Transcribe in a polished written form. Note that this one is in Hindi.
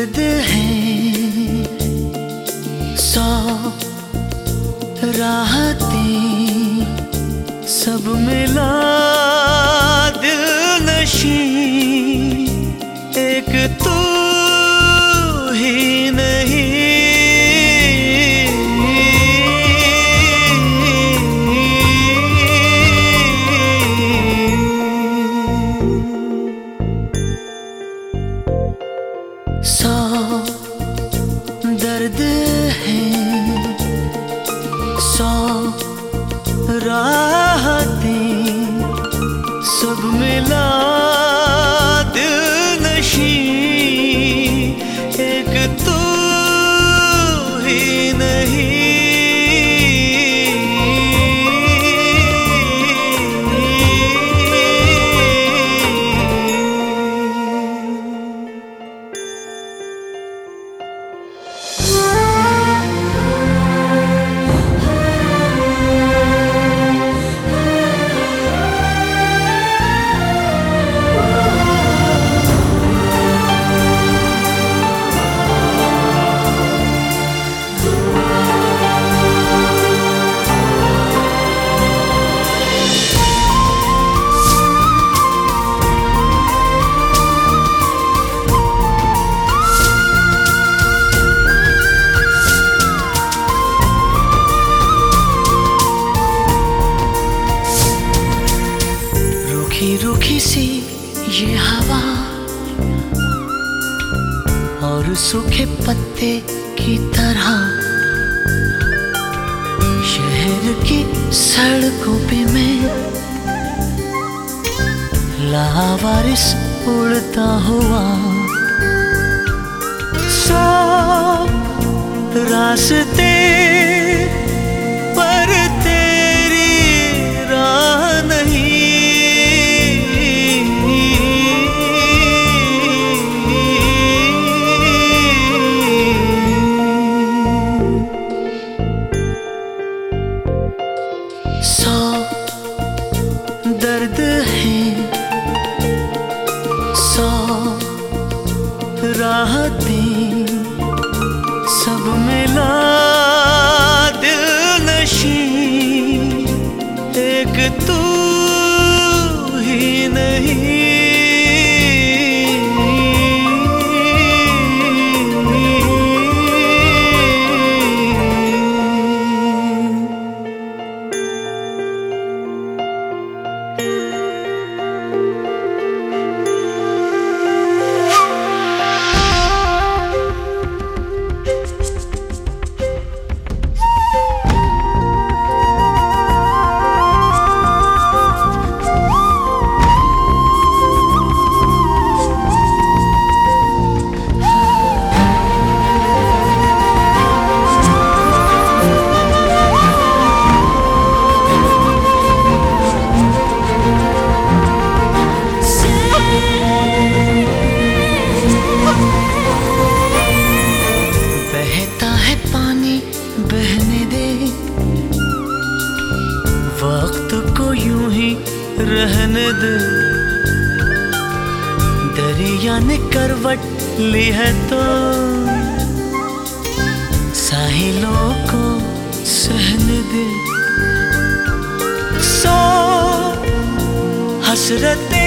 दर्द है 100 राहतें सब मिला दिल नशी एक तू ही नहीं। सौ दर्द है 100 राहतें सब मिला दिल नशी एक तू ही नहीं। रूखी सी ये हवा और सूखे पत्ते की तरह शहर की सड़कों पे मैं लावारिस उड़ता हुआ। 100 रास्ते पर तेरी राह नहीं। 100 दर्द है 100 राहतें सब मिला दिल नशी एक तू ही नहीं। बहने दे वक्त को यूं ही रहने दे। दरिया ने करवट ली है तो साहिलों को सहने दे। 100 हसरतें